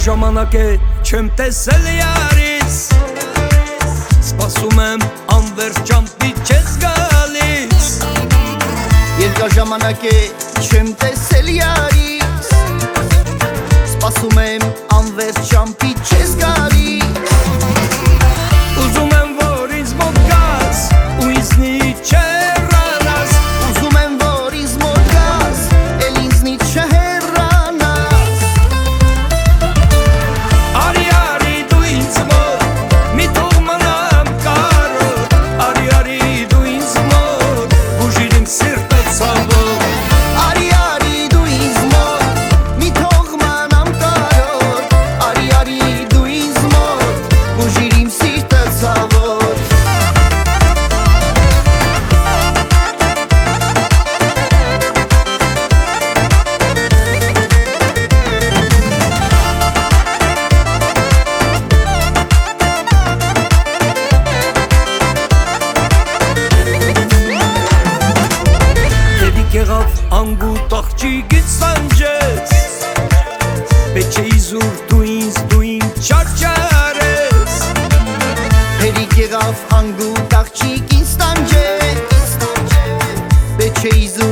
ժամանակ է չեմ տեսել յարիս, սպասում եմ անվերջ ճամփի չես գալիս։ Երկար ժամանակ է չեմ տեսել յարիս, սպասում եմ անվերջ ճամփի չես գալիս։ Ուզում եմ որ ինձ մոտ գաս ու ինձնից չհեռանաս, Ուզում եմ որ ինձ մոտ գաս, էլ ինձնից չհեռանաս։ Արի արի դու ինձ մոտ, մի թող մնամ կարոտ, արի արի դու ինձ մոտ, բուժիր իմ սիրտը ցավով։ Արի արի դու ինձ մոտ, մի թող մնամ կարոտ, արի արի դու ինձ մոտ, բուժիր իմ սիրտը ցավով։ Եղավ անգուտ աղջիկից սանջեց, պետք չէ իզուր դու իմ չարջարես։ Հերիք եղավ անգուտ աղջիկ ինձ տանջեց, պետք չէ իզուր